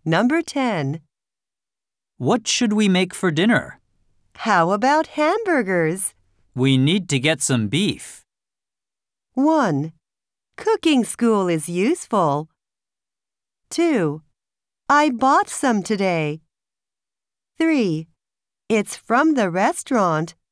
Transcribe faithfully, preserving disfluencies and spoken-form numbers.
Number ten. What should we make for dinner? How about hamburgers? We need to get some beef. one. Cooking school is useful. two. I bought some today. three. It's from the restaurant.